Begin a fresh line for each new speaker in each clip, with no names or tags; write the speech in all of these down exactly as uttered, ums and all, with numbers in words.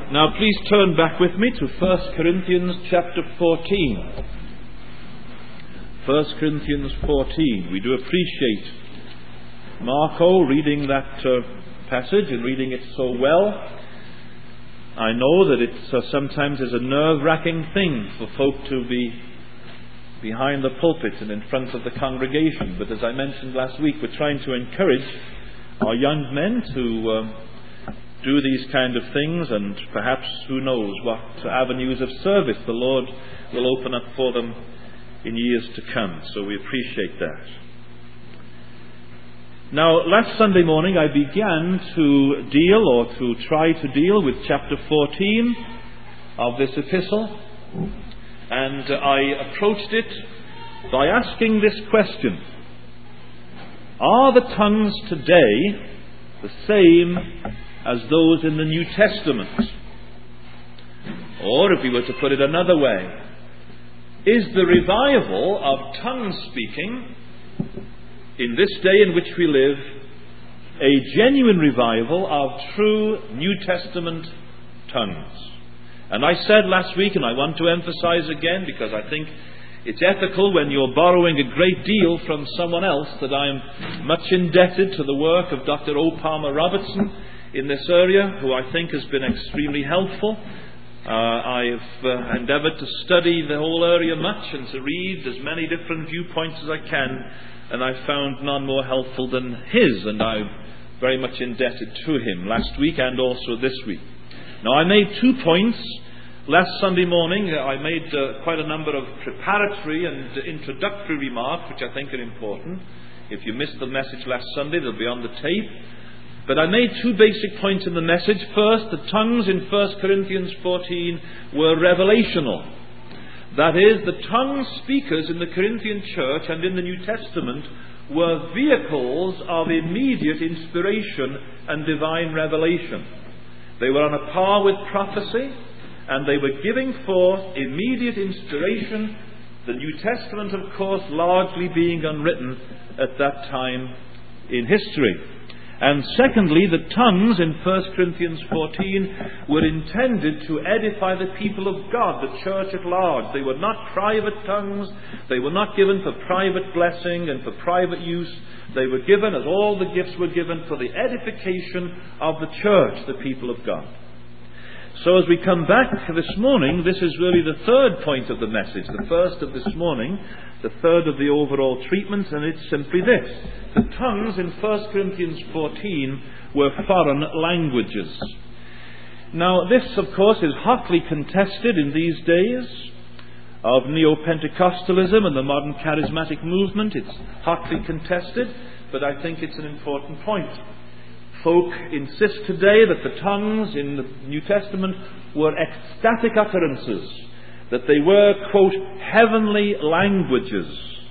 Now please turn back with me to First Corinthians chapter fourteen. First Corinthians fourteen. We do appreciate Marco reading that uh, passage and reading it so well. I know that it uh, sometimes is a nerve-wracking thing for folk to be behind the pulpit and in front of the congregation. But as I mentioned last week, we're trying to encourage our young men to um, do these kind of things, and perhaps, who knows, what avenues of service the Lord will open up for them in years to come. So we appreciate that. Now, last Sunday morning I began to deal, or to try to deal, with chapter fourteen of this epistle, and I approached it by asking this question: are the tongues today the same as those in the New Testament? Or, if we were to put it another way, is the revival of tongue speaking in this day in which we live a genuine revival of true New Testament tongues? And I said last week, and I want to emphasize again, because I think it's ethical when you're borrowing a great deal from someone else, that I am much indebted to the work of Doctor O. Palmer Robertson in this area, who I think has been extremely helpful. Uh, I've uh, endeavoured to study the whole area much and to read as many different viewpoints as I can, and I've found none more helpful than his, and I'm very much indebted to him last week and also this week. Now, I made two points last Sunday morning. I made uh, quite a number of preparatory and introductory remarks, which I think are important. If you missed the message last Sunday, they'll be on the tape. But I made two basic points in the message. First, the tongues in First Corinthians fourteen were revelational. That is, the tongue speakers in the Corinthian church and in the New Testament were vehicles of immediate inspiration and divine revelation. They were on a par with prophecy, and they were giving forth immediate inspiration, the New Testament, of course, largely being unwritten at that time in history. And secondly, the tongues in First Corinthians fourteen were intended to edify the people of God, the church at large. They were not private tongues. They were not given for private blessing and for private use. They were given, as all the gifts were given, for the edification of the church, the people of God. So as we come back this morning, this is really the third point of the message. The first of this morning, the third of the overall treatment, and it's simply this: the tongues in First Corinthians fourteen were foreign languages. Now, this, of course, is hotly contested in these days of Neo-Pentecostalism and the modern charismatic movement. It's hotly contested, but I think it's an important point. Folk insist today that the tongues in the New Testament were ecstatic utterances, that they were, quote, heavenly languages,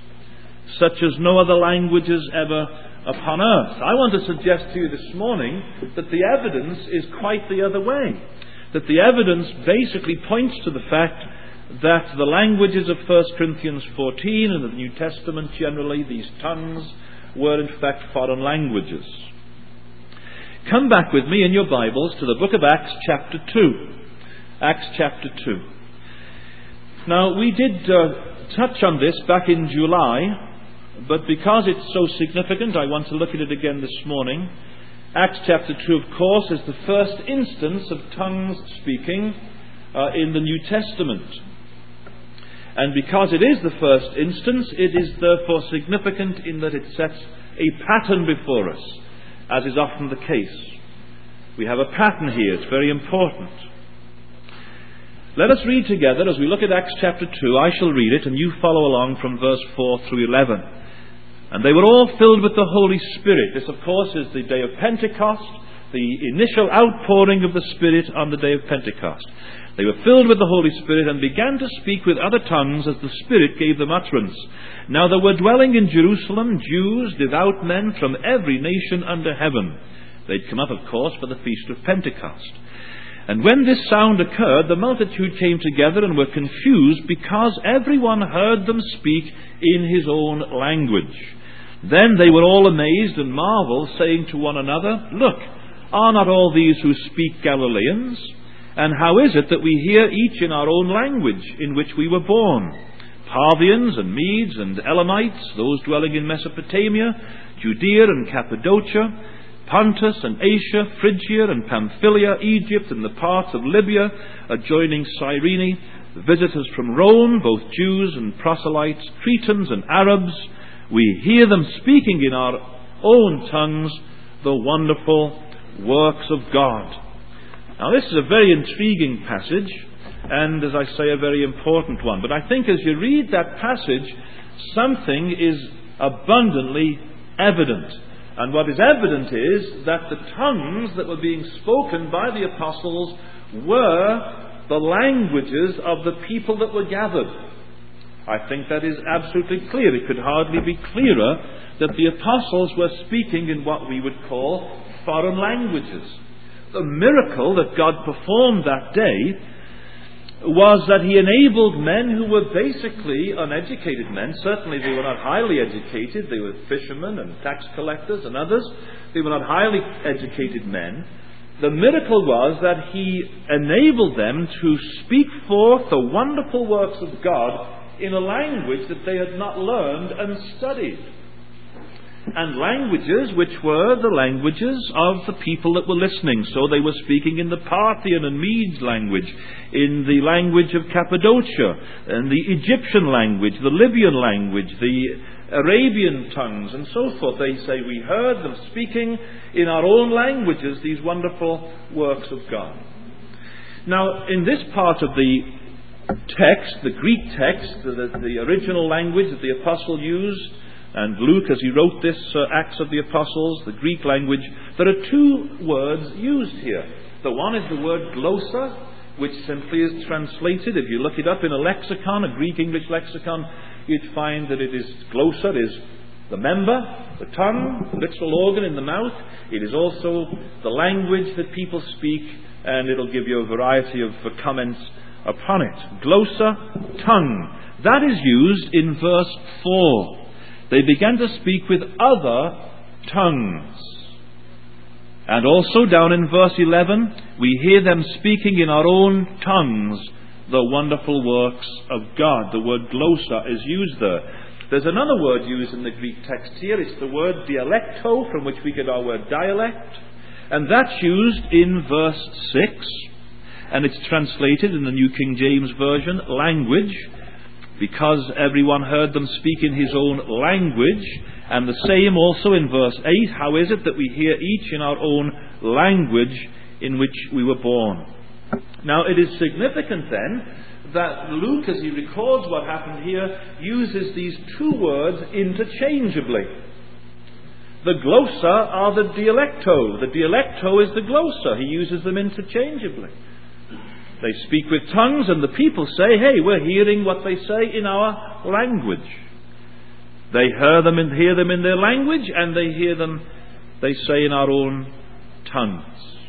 such as no other languages ever upon earth. I want to suggest to you this morning that the evidence is quite the other way. That the evidence basically points to the fact that the languages of First Corinthians fourteen and the New Testament generally, these tongues, were in fact foreign languages. Come back with me in your Bibles to the book of Acts chapter two. Acts chapter two. Now, we did uh, touch on this back in July, but because it's so significant, I want to look at it again this morning. Acts chapter two, of course, is the first instance of tongues speaking uh, in the New Testament. And because it is the first instance, it is therefore significant in that it sets a pattern before us, as is often the case. We have a pattern here. It's very important. Let us read together as we look at Acts chapter two. I shall read it, and you follow along from verse four through eleven. And they were all filled with the Holy Spirit. This, of course, is the day of Pentecost, the initial outpouring of the Spirit on the day of Pentecost. They were filled with the Holy Spirit and began to speak with other tongues as the Spirit gave them utterance. Now there were dwelling in Jerusalem Jews, devout men from every nation under heaven. They'd come up, of course, for the feast of Pentecost. And when this sound occurred, the multitude came together and were confused, because everyone heard them speak in his own language. Then they were all amazed and marveled, saying to one another, Look, are not all these who speak Galileans? And how is it that we hear each in our own language in which we were born? Parthians and Medes and Elamites, those dwelling in Mesopotamia, Judea and Cappadocia, Pontus and Asia, Phrygia and Pamphylia, Egypt and the parts of Libya adjoining Cyrene, visitors from Rome, both Jews and proselytes, Cretans and Arabs, we hear them speaking in our own tongues the wonderful works of God. Now this is a very intriguing passage, and as I say, a very important one. But I think as you read that passage, something is abundantly evident. And what is evident is that the tongues that were being spoken by the apostles were the languages of the people that were gathered. I think that is absolutely clear. It could hardly be clearer that the apostles were speaking in what we would call foreign languages. The miracle that God performed that day was that He enabled men who were basically uneducated men. Certainly they were not highly educated. They were fishermen and tax collectors and others. They were not highly educated men. The miracle was that He enabled them to speak forth the wonderful works of God in a language that they had not learned and studied. And languages which were the languages of the people that were listening. So they were speaking in the Parthian and Medes language, in the language of Cappadocia, and the Egyptian language, the Libyan language, the Arabian tongues, and so forth. They say we heard them speaking in our own languages these wonderful works of God. Now, in this part of the text, the Greek text, the, the original language that the apostle used, and Luke, as he wrote this uh, Acts of the Apostles, the Greek language, there are two words used here. The one is the word glossa, which simply is translated, if you look it up in a lexicon, a Greek-English lexicon, you'd find that it is, glossa is the member, the tongue, the literal organ in the mouth. It is also the language that people speak, and it'll give you a variety of uh, comments upon it. Glossa, tongue. That is used in verse four. They began to speak with other tongues. And also down in verse eleven, we hear them speaking in our own tongues the wonderful works of God. The word glossa is used there. There's another word used in the Greek text here. It's the word dialecto, from which we get our word dialect. And that's used in verse six. And it's translated in the New King James Version, language, because everyone heard them speak in his own language. And the same also in verse eight. How is it that we hear each in our own language in which we were born? Now it is significant then that Luke, as he records what happened here, uses these two words interchangeably. The glossa are the dialecto. The dialecto is the glossa. He uses them interchangeably. They speak with tongues, and the people say, hey, we're hearing what they say in our language. They hear them and hear them in their language, and they hear them, they say, in our own tongues.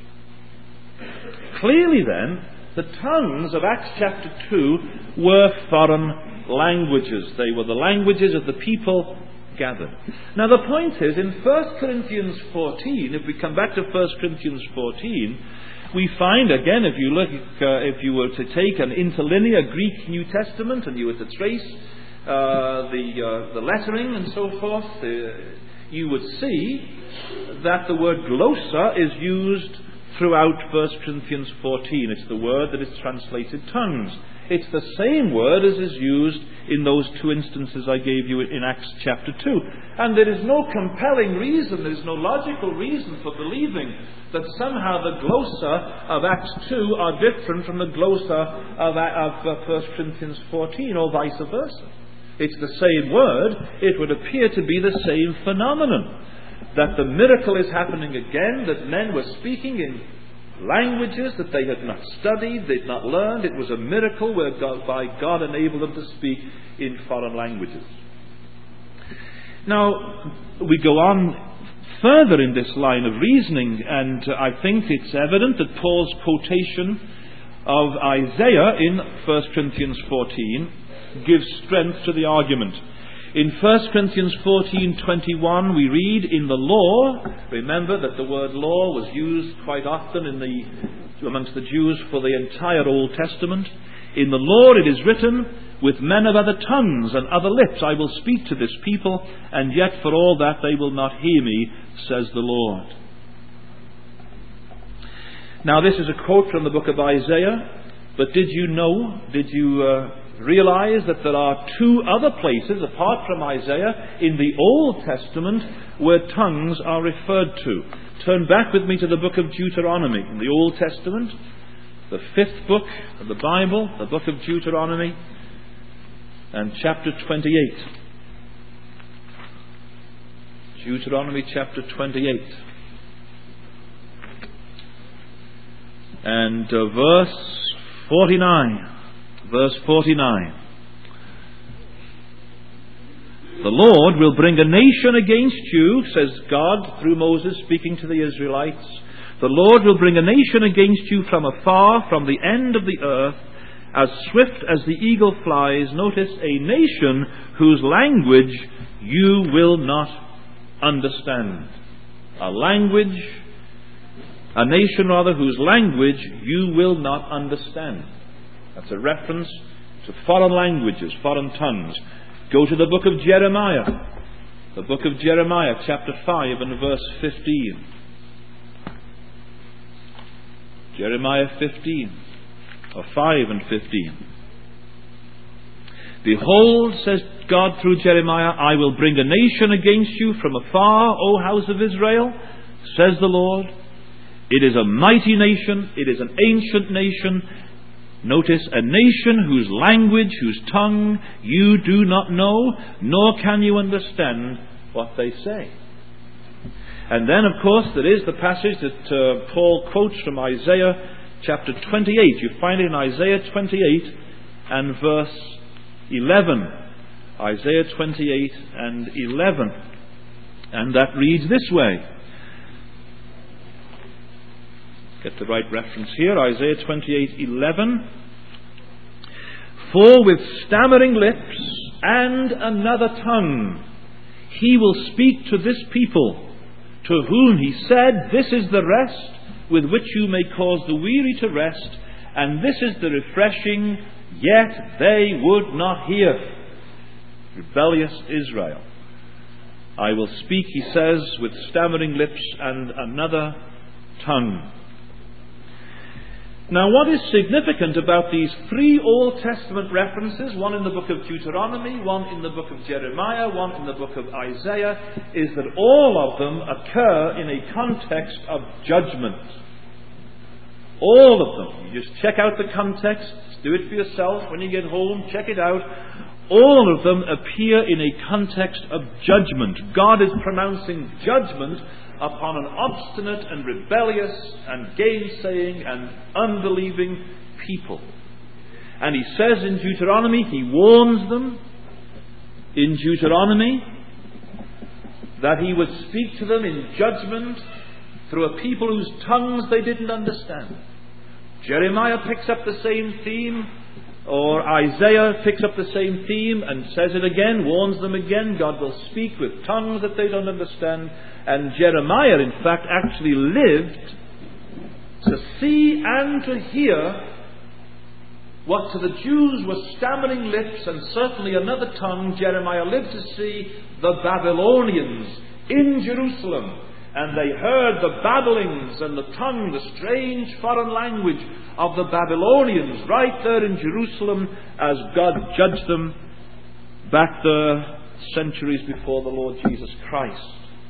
Clearly then, the tongues of Acts chapter two were foreign languages. They were the languages of the people gathered. Now the point is, in First Corinthians fourteen, if we come back to First Corinthians fourteen, we find, again, if you look, uh, if you were to take an interlinear Greek New Testament and you were to trace uh, the uh, the lettering and so forth, uh, you would see that the word glossa is used throughout First Corinthians fourteen. It's the word that is translated tongues. It's the same word as is used in those two instances I gave you in Acts chapter two. And there is no compelling reason, there is no logical reason for believing that somehow the glossa of Acts two are different from the glossa of, of uh, First Corinthians fourteen, or vice versa. It's the same word. It would appear to be the same phenomenon. That the miracle is happening again, that men were speaking in languages that they had not studied, they'd not learned. It was a miracle whereby God enabled them to speak in foreign languages. Now, we go on further in this line of reasoning, and I think it's evident that Paul's quotation of Isaiah in First Corinthians fourteen gives strength to the argument. In First Corinthians fourteen twenty-one we read, in the law, remember that the word law was used quite often in the, amongst the Jews for the entire Old Testament. In the law it is written, with men of other tongues and other lips I will speak to this people, and yet for all that they will not hear me, says the Lord. Now this is a quote from the book of Isaiah, but did you know, did you uh, realize that there are two other places, apart from Isaiah, in the Old Testament where tongues are referred to? Turn back with me to the book of Deuteronomy in the Old Testament, the fifth book of the Bible, the book of Deuteronomy, and chapter twenty-eight. Deuteronomy chapter twenty-eight. And uh, verse forty-nine. Verse forty-nine. The Lord will bring a nation against you, says God through Moses speaking to the Israelites. The Lord will bring a nation against you from afar, from the end of the earth, as swift as the eagle flies. Notice, a nation whose language you will not understand. A language, a nation rather, whose language you will not understand. That's a reference to foreign languages, foreign tongues. Go to the book of Jeremiah. The book of Jeremiah, chapter five and verse fifteen. Jeremiah fifteen, or five and fifteen. Behold, says God through Jeremiah, I will bring a nation against you from afar, O house of Israel, says the Lord. It is a mighty nation, it is an ancient nation. Notice, a nation whose language, whose tongue you do not know, nor can you understand what they say. And then, of course, there is the passage that uh, Paul quotes from Isaiah chapter twenty-eight. You find it in Isaiah twenty-eight and verse eleven. Isaiah twenty-eight and eleven. And that reads this way. Get the right reference here. Isaiah twenty-eight eleven. For with stammering lips and another tongue he will speak to this people, to whom he said, this is the rest with which you may cause the weary to rest, and this is the refreshing, yet they would not hear. Rebellious Israel. I will speak, he says, with stammering lips and another tongue. Now, what is significant about these three Old Testament references, one in the book of Deuteronomy, one in the book of Jeremiah, one in the book of Isaiah, is that all of them occur in a context of judgment. All of them. You just check out the context, do it for yourself when you get home, check it out. All of them appear in a context of judgment. God is pronouncing judgment upon an obstinate and rebellious and gainsaying and unbelieving people. And he says in Deuteronomy, he warns them in Deuteronomy that he would speak to them in judgment through a people whose tongues they didn't understand. Jeremiah picks up the same theme, or Isaiah picks up the same theme and says it again, warns them again. God will speak with tongues that they don't understand. And Jeremiah, in fact, actually lived to see and to hear what to the Jews were stammering lips, and certainly another tongue. Jeremiah lived to see the Babylonians in Jerusalem. And they heard the babblings and the tongue, the strange foreign language of the Babylonians right there in Jerusalem as God judged them back there centuries before the Lord Jesus Christ.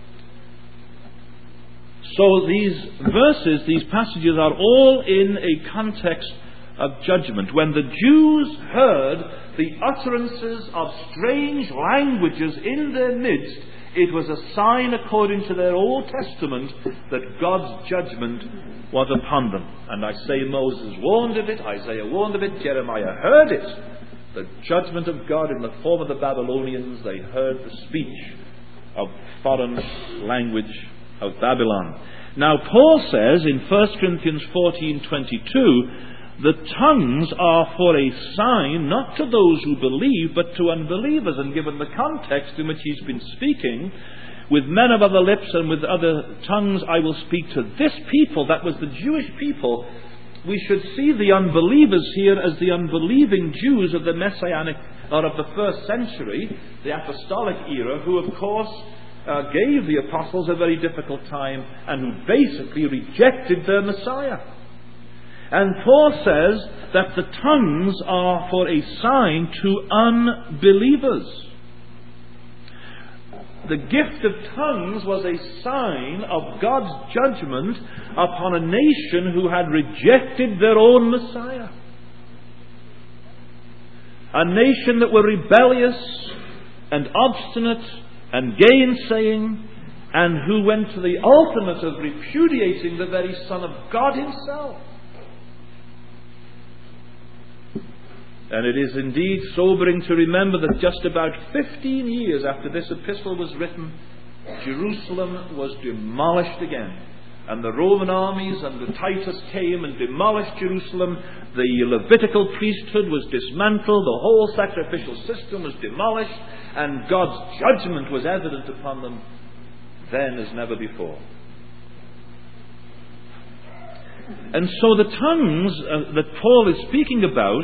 So these verses, these passages are all in a context of judgment. When the Jews heard the utterances of strange languages in their midst, it was a sign, according to their Old Testament, that God's judgment was upon them. And I say Moses warned of it, Isaiah warned of it, Jeremiah heard it. The judgment of God in the form of the Babylonians. They heard the speech of foreign language of Babylon. Now Paul says in First Corinthians fourteen twenty-two the tongues are for a sign, not to those who believe, but to unbelievers. And given the context in which he's been speaking, with men of other lips and with other tongues I will speak to this people, that was the Jewish people, we should see the unbelievers here as the unbelieving Jews of the Messianic, or of the first century, the apostolic era, who of course uh, gave the apostles a very difficult time and who basically rejected their Messiah. And Paul says that the tongues are for a sign to unbelievers. The gift of tongues was a sign of God's judgment upon a nation who had rejected their own Messiah. A nation that were rebellious and obstinate and gainsaying, and who went to the ultimate of repudiating the very Son of God himself. And it is indeed sobering to remember that just about fifteen years after this epistle was written, Jerusalem was demolished again. And the Roman armies under Titus came and demolished Jerusalem. The Levitical priesthood was dismantled. The whole sacrificial system was demolished. And God's judgment was evident upon them then as never before. And so the tongues uh, that Paul is speaking about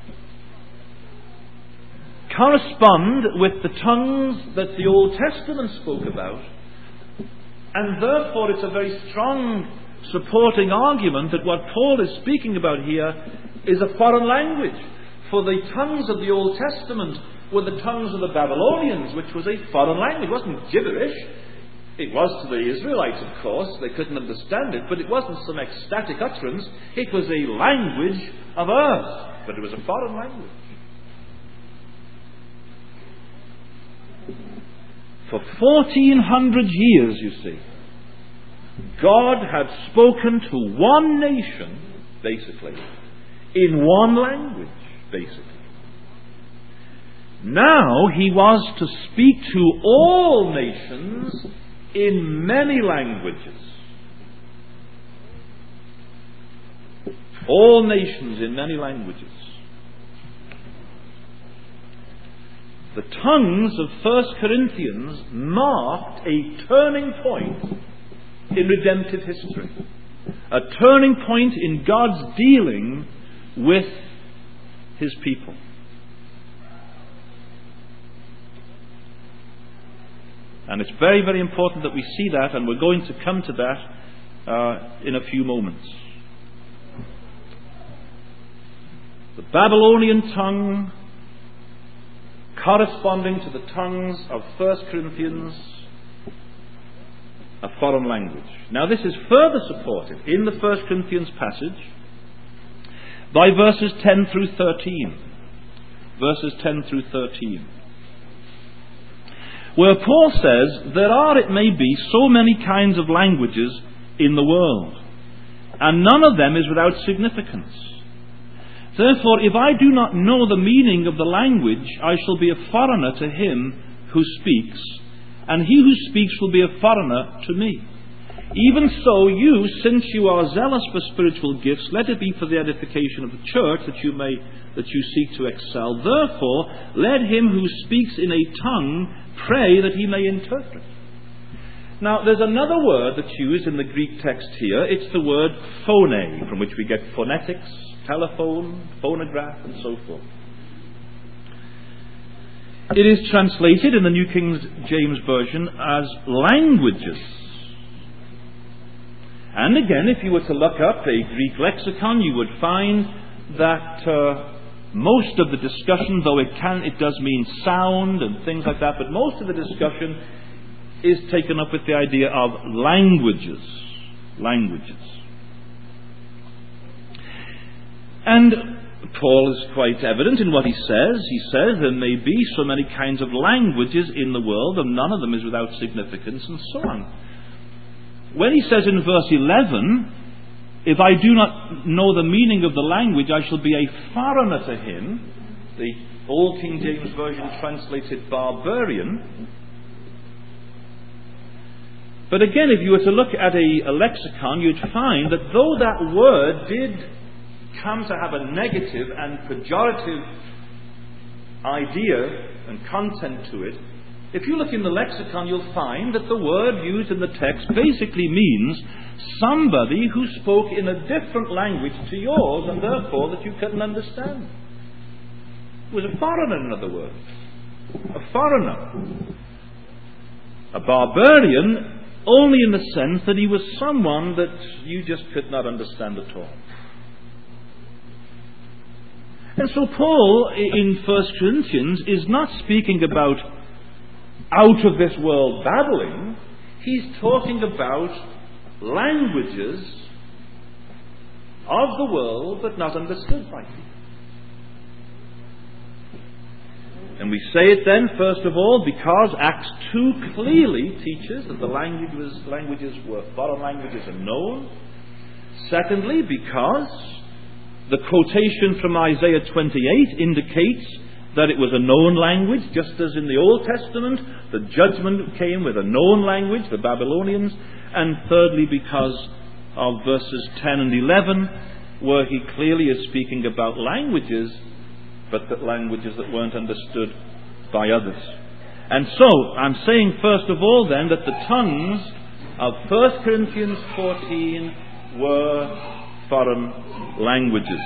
correspond with the tongues that the Old Testament spoke about, and therefore it's a very strong supporting argument that what Paul is speaking about here is a foreign language. For the tongues of the Old Testament were the tongues of the Babylonians, which was a foreign language. It wasn't gibberish. It was to the Israelites, of course. They couldn't understand it, but it wasn't some ecstatic utterance. It was a language of earth, but it was a foreign language. For fourteen hundred years, you see, God had spoken to one nation, basically, in one language, basically. Now he was to speak to all nations in many languages. All nations in many languages. The tongues of First Corinthians marked a turning point in redemptive history. A turning point in God's dealing with his people. And it's very, very important that we see that, and we're going to come to that uh, in a few moments. The Babylonian tongue corresponding to the tongues of First Corinthians, a foreign language. Now this is further supported in the First Corinthians passage by verses ten through thirteen. Verses ten through thirteen. Where Paul says, there are, it may be, so many kinds of languages in the world, and none of them is without significance. Therefore, if I do not know the meaning of the language, I shall be a foreigner to him who speaks, and he who speaks will be a foreigner to me. Even so, you, since you are zealous for spiritual gifts, let it be for the edification of the church, that you may that you seek to excel. Therefore, let him who speaks in a tongue pray that he may interpret. Now, there's another word that's used in the Greek text here. It's the word phone, from which we get phonetics, telephone, phonograph, and so forth. It is translated in the New King James Version as languages. And again, if you were to look up a Greek lexicon, you would find that uh, most of the discussion, though it can, it does mean sound and things like that, but most of the discussion is taken up with the idea of languages. Languages. And Paul is quite evident in what he says. He says there may be so many kinds of languages in the world, and none of them is without significance, and so on. When he says in verse eleven, if I do not know the meaning of the language, I shall be a foreigner to him. The Old King James Version translates it barbarian. But again, if you were to look at a, a lexicon, you'd find that though that word did come to have a negative and pejorative idea and content to it, if you look in the lexicon, you'll find that the word used in the text basically means somebody who spoke in a different language to yours and therefore that you couldn't understand. It was a foreigner, in other words. A foreigner. A barbarian only in the sense that he was someone that you just could not understand at all. And so Paul in First Corinthians is not speaking about out of this world babbling. He's talking about languages of the world but not understood by people. And we say it then, first of all, because Acts two clearly teaches that the languages, languages were foreign languages and known. Secondly, because the quotation from Isaiah twenty-eight indicates that it was a known language, just as in the Old Testament the judgment came with a known language, the Babylonians. And thirdly, because of verses ten and eleven, where he clearly is speaking about languages, but that languages that weren't understood by others. And so, I'm saying first of all then that the tongues of First Corinthians fourteen were foreign languages.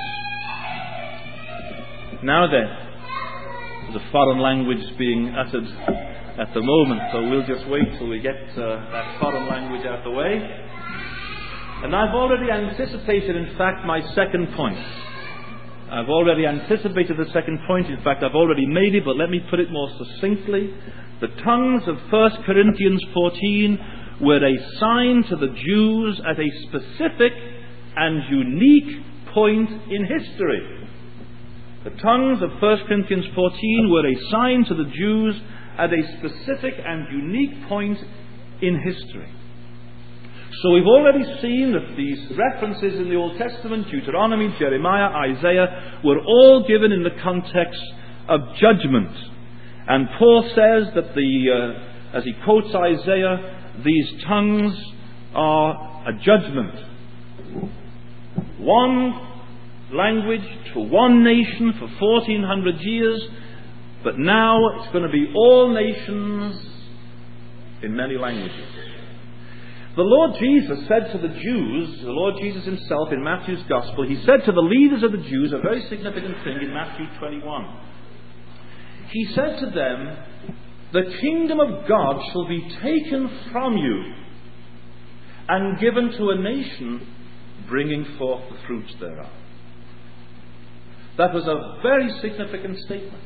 Now then, there's a foreign language being uttered at the moment, so we'll just wait till we get uh, that foreign language out of the way. And I've already anticipated, in fact, my second point. I've already anticipated the second point. In fact, I've already made it, but let me put it more succinctly. The tongues of First Corinthians fourteen were a sign to the Jews at a specific and unique point in history. The tongues of First Corinthians fourteen were a sign to the Jews at a specific and unique point in history. So we've already seen that these references in the Old Testament, Deuteronomy, Jeremiah, Isaiah, were all given in the context of judgment. And Paul says that the, uh, as he quotes Isaiah, these tongues are a judgment. One language to one nation for fourteen hundred years, but now it's going to be all nations in many languages. The Lord Jesus said to the Jews, the Lord Jesus himself in Matthew's Gospel, he said to the leaders of the Jews a very significant thing in Matthew twenty-one. He said to them, "The kingdom of God shall be taken from you and given to a nation bringing forth the fruits thereof." That was a very significant statement.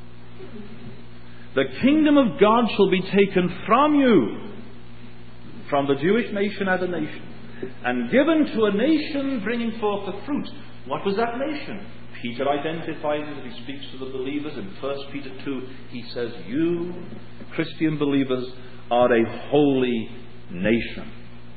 The kingdom of God shall be taken from you, from the Jewish nation as a nation, and given to a nation bringing forth the fruit. What was that nation? Peter identifies it as he speaks to the believers in First Peter two. He says, "You, Christian believers, are a holy nation."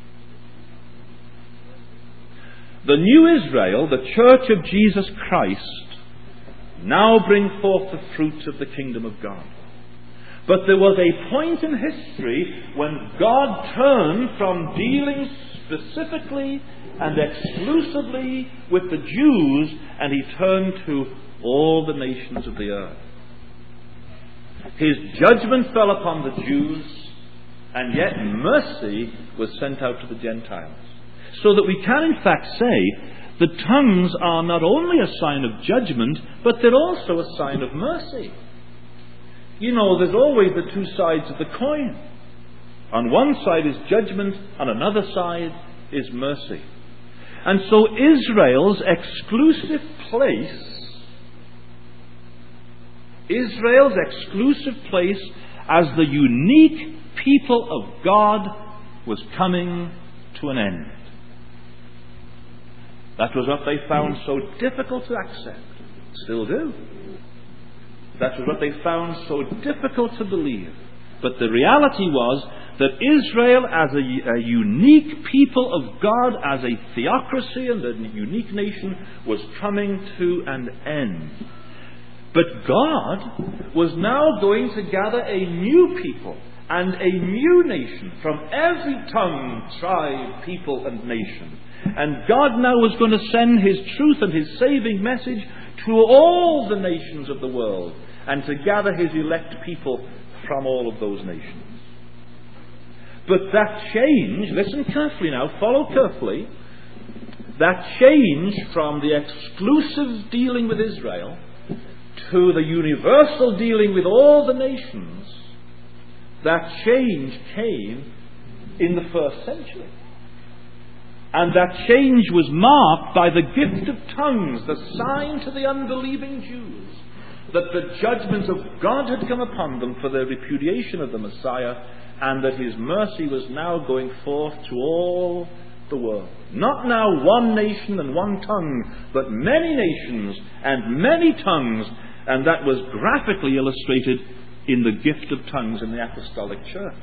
The new Israel, the church of Jesus Christ, now bring forth the fruit of the kingdom of God. But there was a point in history when God turned from dealing specifically and exclusively with the Jews, and he turned to all the nations of the earth. His judgment fell upon the Jews, and yet mercy was sent out to the Gentiles. So that we can in fact say the tongues are not only a sign of judgment, but they're also a sign of mercy. You know, there's always the two sides of the coin. On one side is judgment, on another side is mercy. And so Israel's exclusive place, Israel's exclusive place as the unique people of God was coming to an end. That was what they found so difficult to accept. Still do. That was what they found so difficult to believe. But the reality was that Israel as a, a unique people of God, as a theocracy and a unique nation, was coming to an end. But God was now going to gather a new people, and a new nation from every tongue, tribe, people, and nation. And God now was going to send His truth and His saving message to all the nations of the world, and to gather His elect people from all of those nations. But that change, listen carefully now, follow carefully, that change from the exclusive dealing with Israel to the universal dealing with all the nations, that change came in the first century. And that change was marked by the gift of tongues, the sign to the unbelieving Jews that the judgment of God had come upon them for their repudiation of the Messiah, and that His mercy was now going forth to all the world. Not now one nation and one tongue, but many nations and many tongues, and that was graphically illustrated in the gift of tongues in the Apostolic Church.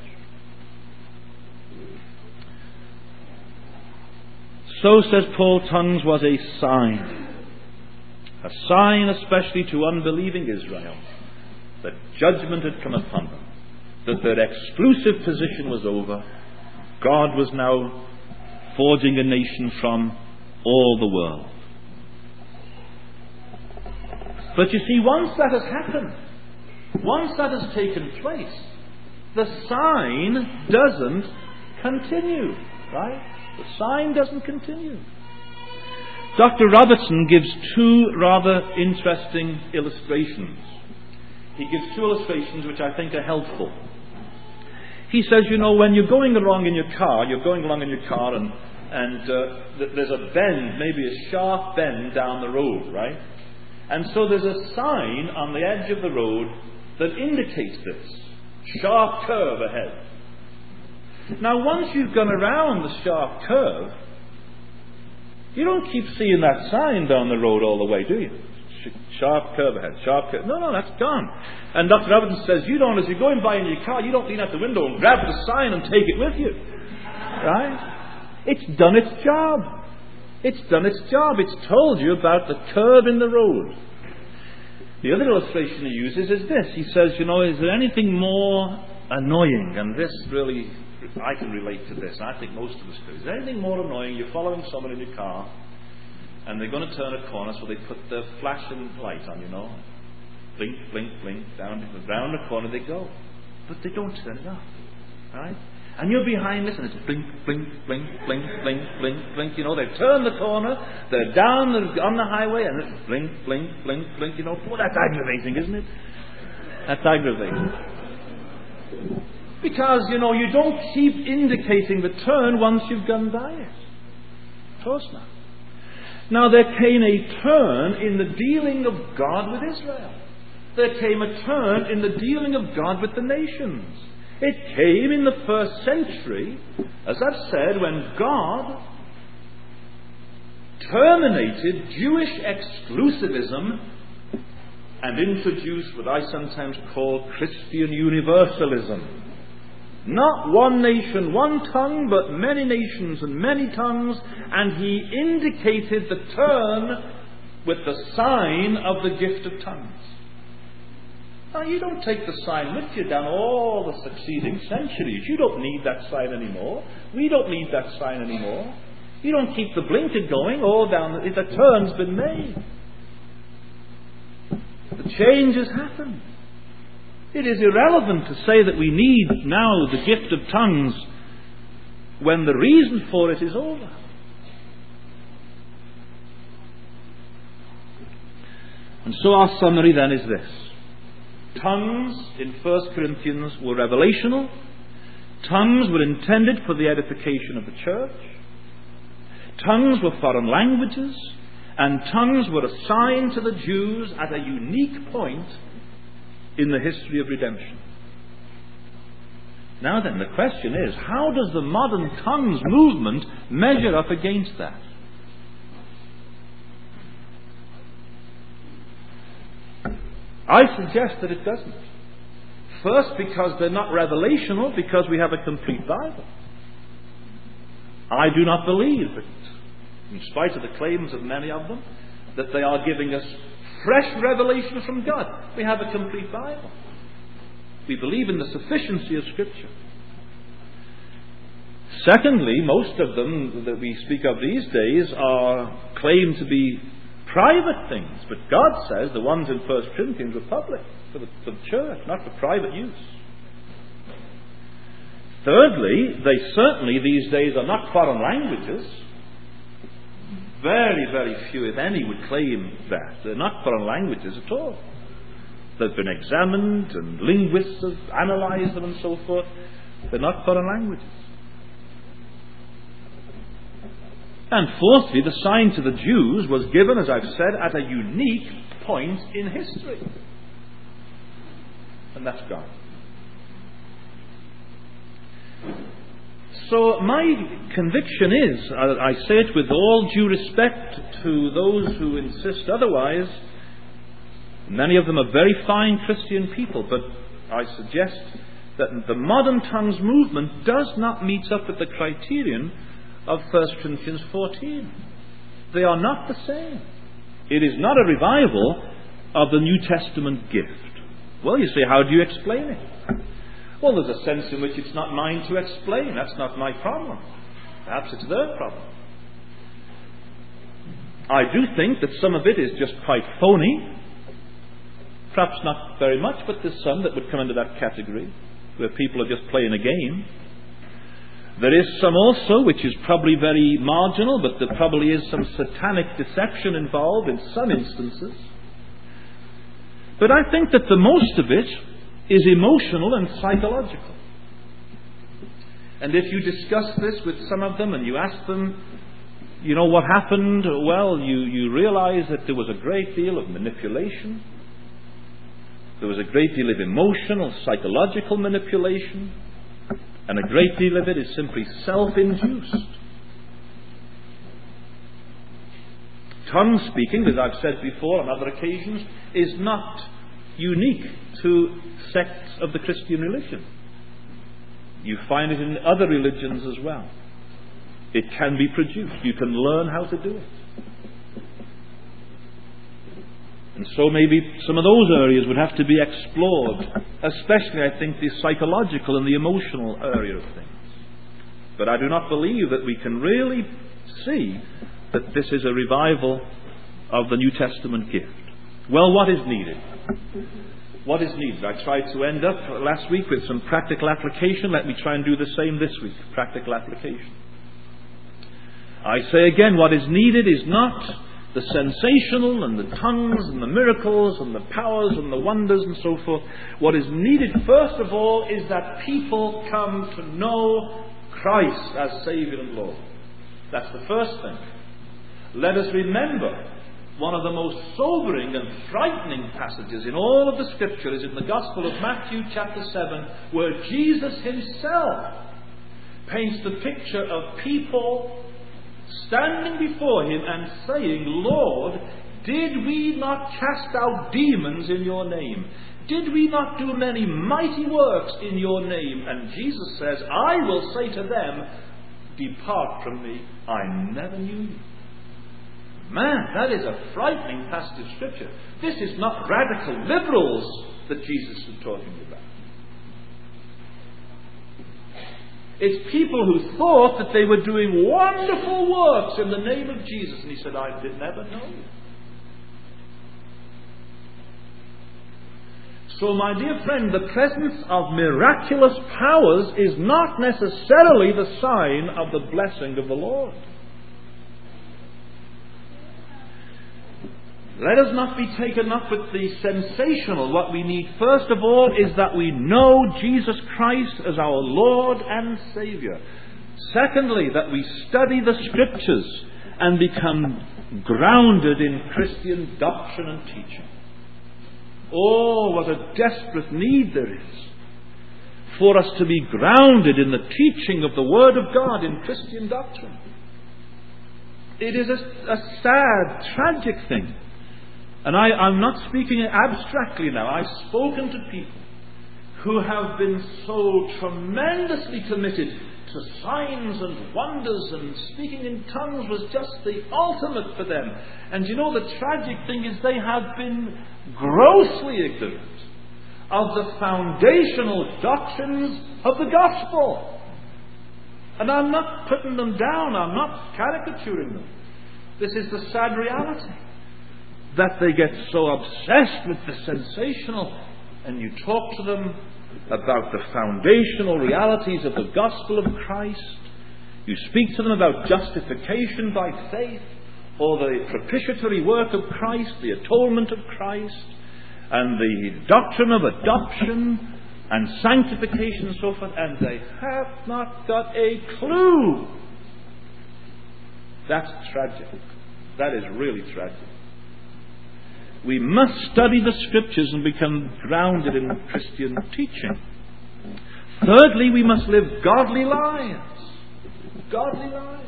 So, says Paul, tongues was a sign. A sign especially to unbelieving Israel that judgment had come upon them, that their exclusive position was over. God was now forging a nation from all the world. But you see, once that has happened, once that has taken place, the sign doesn't continue, right? The sign doesn't continue. Doctor Robertson gives two rather interesting illustrations. He gives two illustrations which I think are helpful. He says, you know, when you're going along in your car, you're going along in your car and, and uh, th- there's a bend, maybe a sharp bend down the road, right? And so there's a sign on the edge of the road that indicates this. Sharp curve ahead. Now, once you've gone around the sharp curve, you don't keep seeing that sign down the road all the way, do you? Sharp curve ahead, sharp curve. No, no, that's gone. And Doctor Robertson says, you don't, as you're going by in your car, you don't lean out the window and grab the sign and take it with you. Right? It's done its job. It's done its job. It's told you about the curve in the road. The other illustration he uses is this. He says, you know, is there anything more annoying? And this really, I can relate to this. I think most of us do. Is there anything more annoying? You're following someone in your car, and they're going to turn a corner, so they put the flashing light on, you know. Blink, blink, blink, down, down the corner they go. But they don't turn it off. Right? And you're behind this, and it's blink, blink, blink, blink, blink, blink, blink. You know, they've turned the corner, they're down the, on the highway, and it's blink, blink, blink, blink. You know, oh, that's aggravating, isn't it? That's aggravating. Because, you know, you don't keep indicating the turn once you've gone by it. Of course not. Now, there came a turn in the dealing of God with Israel. There came a turn in the dealing of God with the nations. It came in the first century, as I've said, when God terminated Jewish exclusivism and introduced what I sometimes call Christian universalism. Not one nation, one tongue, but many nations and many tongues, and He indicated the turn with the sign of the gift of tongues. Now, you don't take the sign with you down all the succeeding centuries. You don't need that sign anymore. We don't need that sign anymore. You don't keep the blinker going all down. The, the turn's been made. The change has happened. It is irrelevant to say that we need now the gift of tongues when the reason for it is over. And so our summary then is this. Tongues in First Corinthians were revelational. Tongues were intended for the edification of the church. Tongues were foreign languages. And tongues were a sign to the Jews at a unique point in the history of redemption. Now then, the question is, how does the modern tongues movement measure up against that? I suggest that it doesn't. First, because they're not revelational, because we have a complete Bible. I do not believe that, in spite of the claims of many of them, that they are giving us fresh revelation from God. We have a complete Bible. We believe in the sufficiency of Scripture. Secondly, most of them that we speak of these days are claimed to be private things, but God says the ones in First Corinthians were public, for the, for the church, not for private use. Thirdly, they certainly these days are not foreign languages. Very, very few, if any, would claim that. They're not foreign languages at all. They've been examined, and linguists have analysed them and so forth. They're not foreign languages. And fourthly, the sign to the Jews was given, as I've said, at a unique point in history. And that's God. So my conviction is, I say it with all due respect to those who insist otherwise, many of them are very fine Christian people, but I suggest that the modern tongues movement does not meet up with the criterion of First Corinthians fourteen. They are not the same. It is not a revival of the New Testament gift. Well, you say, how do you explain it? Well, there's a sense in which it's not mine to explain. That's not my problem. Perhaps it's their problem. I do think that some of it is just quite phony. Perhaps not very much, but there's some that would come into that category, where people are just playing a game. There is some also which is probably very marginal, but there probably is some satanic deception involved in some instances. But I think that the most of it is emotional and psychological. And if you discuss this with some of them and you ask them, you know, what happened? Well, you, you realize that there was a great deal of manipulation. There was a great deal of emotional, psychological manipulation. And a great deal of it is simply self-induced. Tongue speaking, as I've said before on other occasions, is not unique to sects of the Christian religion. You find it in other religions as well. It can be produced. You can learn how to do it. And so maybe some of those areas would have to be explored, especially, I think, the psychological and the emotional area of things. But I do not believe that we can really see that this is a revival of the New Testament gift. Well, what is needed? What is needed? I tried to end up last week with some practical application. Let me try and do the same this week. Practical application. I say again, what is needed is not the sensational and the tongues and the miracles and the powers and the wonders and so forth. What is needed, first of all, is that people come to know Christ as Saviour and Lord. That's the first thing. Let us remember, one of the most sobering and frightening passages in all of the Scripture is in the Gospel of Matthew chapter seven, where Jesus himself paints the picture of people standing before him and saying, Lord, did we not cast out demons in your name? Did we not do many mighty works in your name? And Jesus says, I will say to them, depart from me, I never knew you. Man, that is a frightening passage of Scripture. This is not radical liberals that Jesus is talking about. It's people who thought that they were doing wonderful works in the name of Jesus. And he said, I did never know you. So, my dear friend, the presence of miraculous powers is not necessarily the sign of the blessing of the Lord. Let us not be taken up with the sensational. What we need, first of all, is that we know Jesus Christ as our Lord and Saviour. Secondly, that we study the Scriptures and become grounded in Christian doctrine and teaching. Oh, what a desperate need there is for us to be grounded in the teaching of the Word of God in Christian doctrine. It is a, a sad, tragic thing. And I, I'm not speaking abstractly now. I've spoken to people who have been so tremendously committed to signs and wonders, and speaking in tongues was just the ultimate for them. And you know, the tragic thing is they have been grossly ignorant of the foundational doctrines of the gospel. And I'm not putting them down, I'm not caricaturing them. This is the sad reality, that they get so obsessed with the sensational, and you talk to them about the foundational realities of the gospel of Christ. You speak to them about justification by faith, or the propitiatory work of Christ, the atonement of Christ, and the doctrine of adoption and sanctification and so forth, and they have not got a clue. That's tragic. That is really tragic. We must study the Scriptures and become grounded in Christian teaching. Thirdly, we must live godly lives. Godly lives.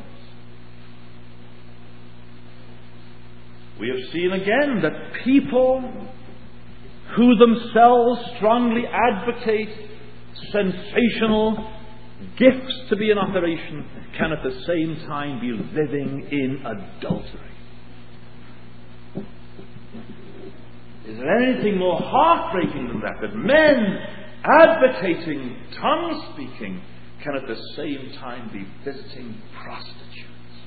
We have seen again that people who themselves strongly advocate sensational gifts to be in operation can at the same time be living in adultery. Is there anything more heartbreaking than that? That men advocating tongue speaking can at the same time be visiting prostitutes.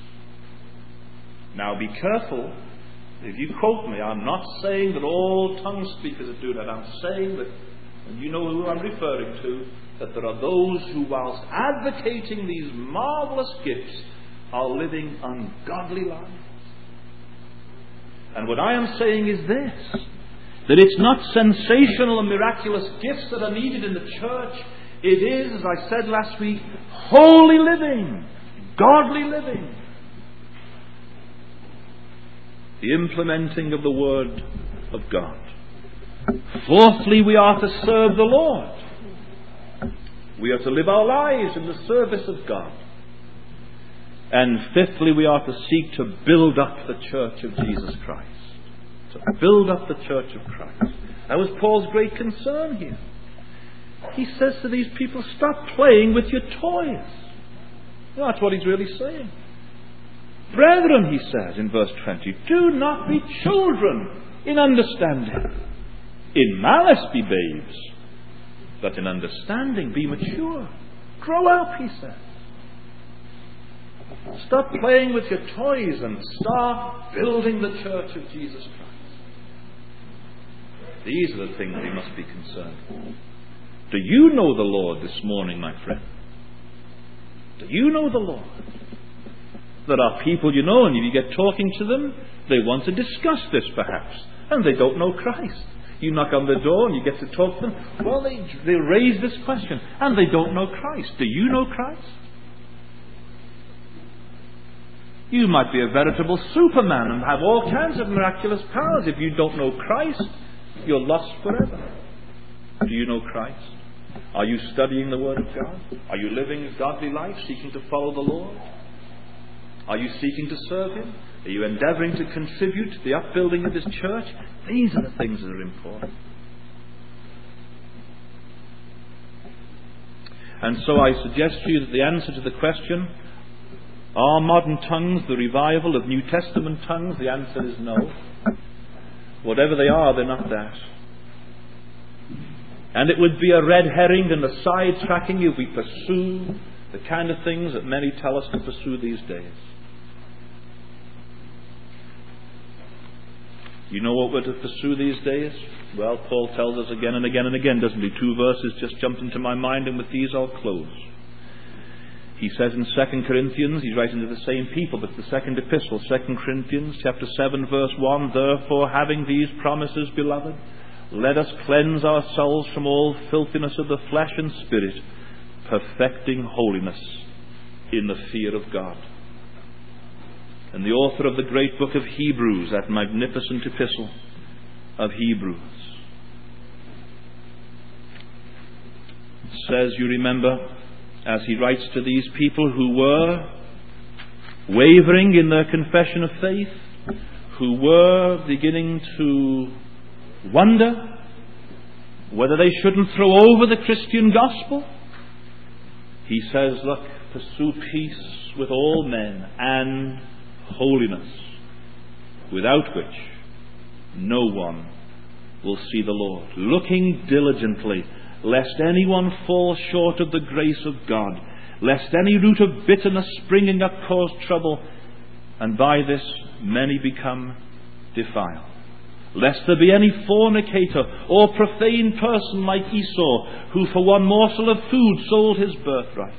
Now be careful. If you quote me, I'm not saying that all tongue speakers do that. I'm saying that, and you know who I'm referring to, that there are those who, whilst advocating these marvelous gifts, are living ungodly lives. And what I am saying is this, that it's not sensational and miraculous gifts that are needed in the church. It is, as I said last week, holy living, godly living. The implementing of the Word of God. Fourthly, we are to serve the Lord. We are to live our lives in the service of God. And fifthly, we are to seek to build up the church of Jesus Christ. To build up the church of Christ. That was Paul's great concern here. He says to these people, stop playing with your toys. Well, that's what he's really saying. Brethren, he says in verse twenty, do not be children in understanding. In malice be babes, but in understanding be mature. Grow up, he says. Stop playing with your toys and start building the church of Jesus Christ. These are the things we must be concerned with. Do you know the Lord this morning, my friend? Do you know the Lord? There are people, you know, and if you get talking to them, they want to discuss this perhaps, and they don't know Christ. You knock on the door and you get to talk to them. Well, they, they raise this question, and they don't know Christ. Do you know Christ? You might be a veritable Superman and have all kinds of miraculous powers. If you don't know Christ, you're lost forever. Do you know Christ? Are you studying the Word of God? Are you living a godly life, seeking to follow the Lord? Are you seeking to serve Him? Are you endeavouring to contribute to the upbuilding of His church? These are the things that are important. And so I suggest to you that the answer to the question, are modern tongues the revival of New Testament tongues? The answer is no. Whatever they are, they're not that. And it would be a red herring and a sidetracking if we pursue the kind of things that many tell us to pursue these days. You know what we're to pursue these days? Well, Paul tells us again and again and again, doesn't he? Two verses just jumped into my mind, and with these I'll close. He says in Second Corinthians, he's writing to the same people, but the second epistle, Second Corinthians chapter seven, verse one, therefore, having these promises, beloved, let us cleanse ourselves from all filthiness of the flesh and spirit, perfecting holiness in the fear of God. And the author of the great book of Hebrews, that magnificent epistle of Hebrews, says, you remember, as he writes to these people who were wavering in their confession of faith, who were beginning to wonder whether they shouldn't throw over the Christian gospel, he says, look, pursue peace with all men and holiness, without which no one will see the Lord, looking diligently, lest anyone fall short of the grace of God, lest any root of bitterness springing up cause trouble, and by this many become defiled. Lest there be any fornicator or profane person like Esau, who for one morsel of food sold his birthright.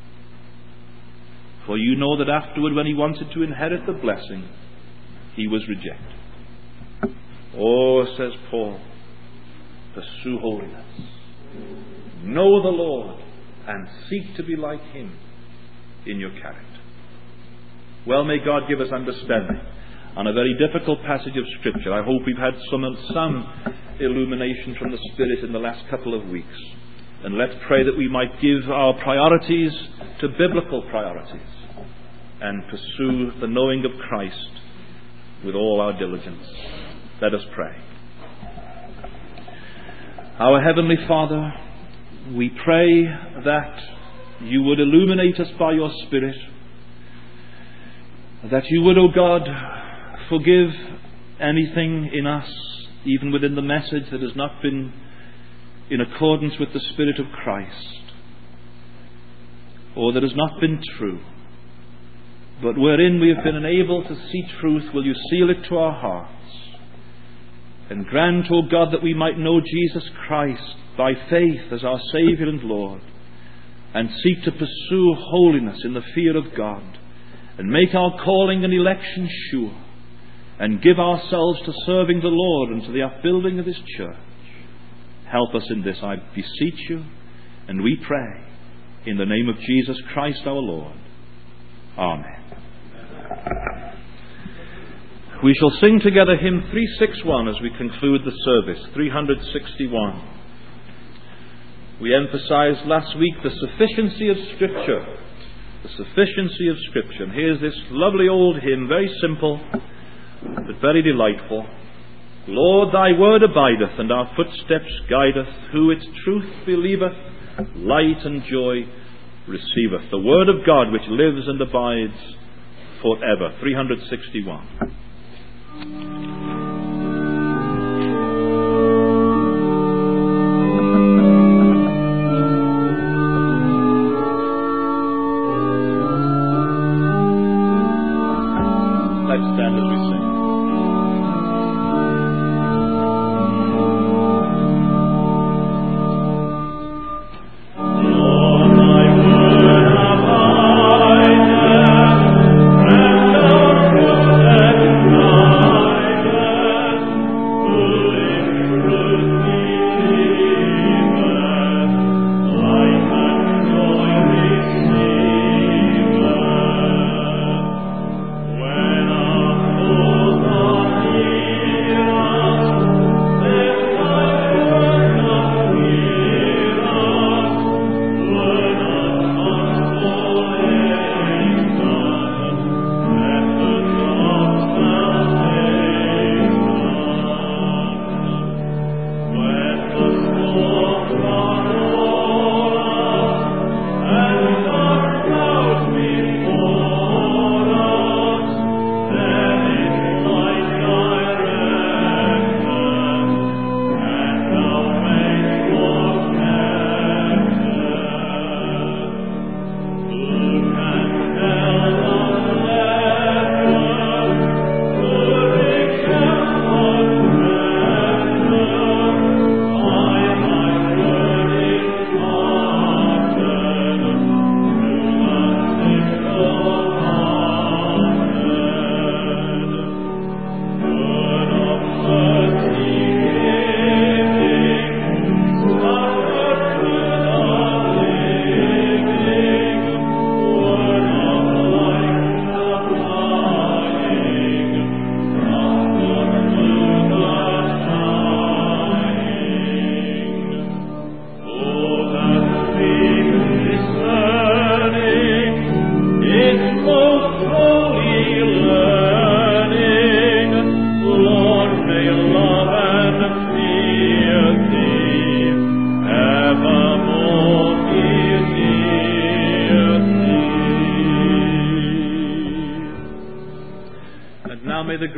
For you know that afterward, when he wanted to inherit the blessing, he was rejected. Oh, says Paul, pursue holiness. Know the Lord and seek to be like him in your character. Well, may God give us understanding on a very difficult passage of Scripture. I hope we've had some, some illumination from the Spirit in the last couple of weeks. And let's pray that we might give our priorities to biblical priorities and pursue the knowing of Christ with all our diligence. Let us pray. Our Heavenly Father, we pray that you would illuminate us by your Spirit, that you would, O God, forgive anything in us, even within the message, that has not been in accordance with the Spirit of Christ, or that has not been true. But wherein we have been unable to see truth, will you seal it to our hearts, and grant, O God, that we might know Jesus Christ by faith as our Saviour and Lord, and seek to pursue holiness in the fear of God, and make our calling and election sure, and give ourselves to serving the Lord and to the upbuilding of his church. Help us in this, I beseech you, and we pray in the name of Jesus Christ our Lord. Amen. We shall sing together hymn three sixty-one as we conclude the service, three sixty-one. We emphasized last week the sufficiency of Scripture, the sufficiency of Scripture. And here's this lovely old hymn, very simple, but very delightful. Lord, thy word abideth, and our footsteps guideth. Who its truth believeth, light and joy receiveth. The word of God which lives and abides forever. three sixty-one.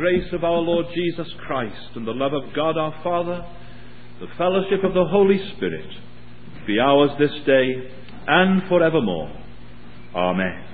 grace of our Lord Jesus Christ, and the love of God our Father, the fellowship of the Holy Spirit, be ours this day and forevermore. Amen.